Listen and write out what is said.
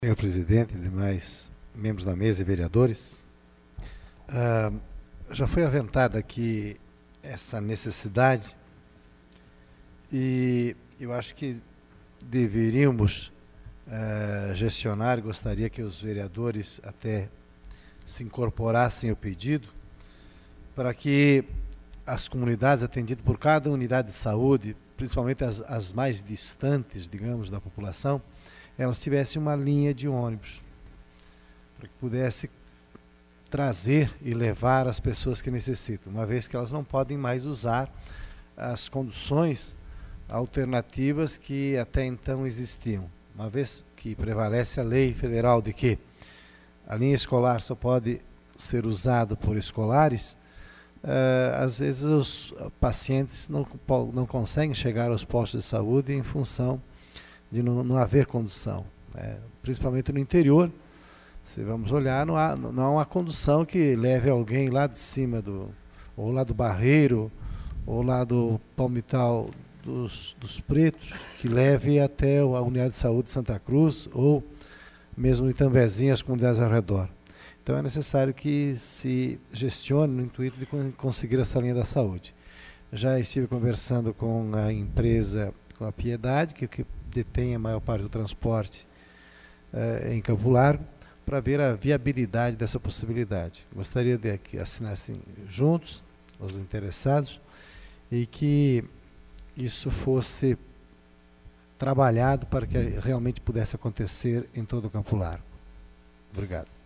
Senhor presidente, demais membros da mesa e vereadores, já foi aventada aqui essa necessidade e eu acho que deveríamos gestionar, gostaria que os vereadores até se incorporassem ao pedido, para que as comunidades atendidas por cada unidade de saúde, principalmente as mais distantes, digamos, da população, elas tivessem uma linha de ônibus, para que pudesse trazer e levar as pessoas que necessitam, uma vez que elas não podem mais usar as conduções alternativas que até então existiam. Uma vez que prevalece a lei federal de que a linha escolar só pode ser usada por escolares, às vezes os pacientes não conseguem chegar aos postos de saúde em função de não haver condução, né? Principalmente no interior. Se vamos olhar, não há uma condução que leve alguém lá de cima ou lá do Barreiro, ou lá do Palmital dos Pretos, que leve até a unidade de saúde de Santa Cruz, ou mesmo em Itambezinho, as comunidades ao redor. Então é necessário que se gestione no intuito de conseguir essa linha da saúde. Já estive conversando com a empresa, com a Piedade, que detém a maior parte do transporte em Campo Largo, para ver a viabilidade dessa possibilidade. Gostaria de que assinassem juntos os interessados e que isso fosse trabalhado para que realmente pudesse acontecer em todo o Campo Largo. Obrigado.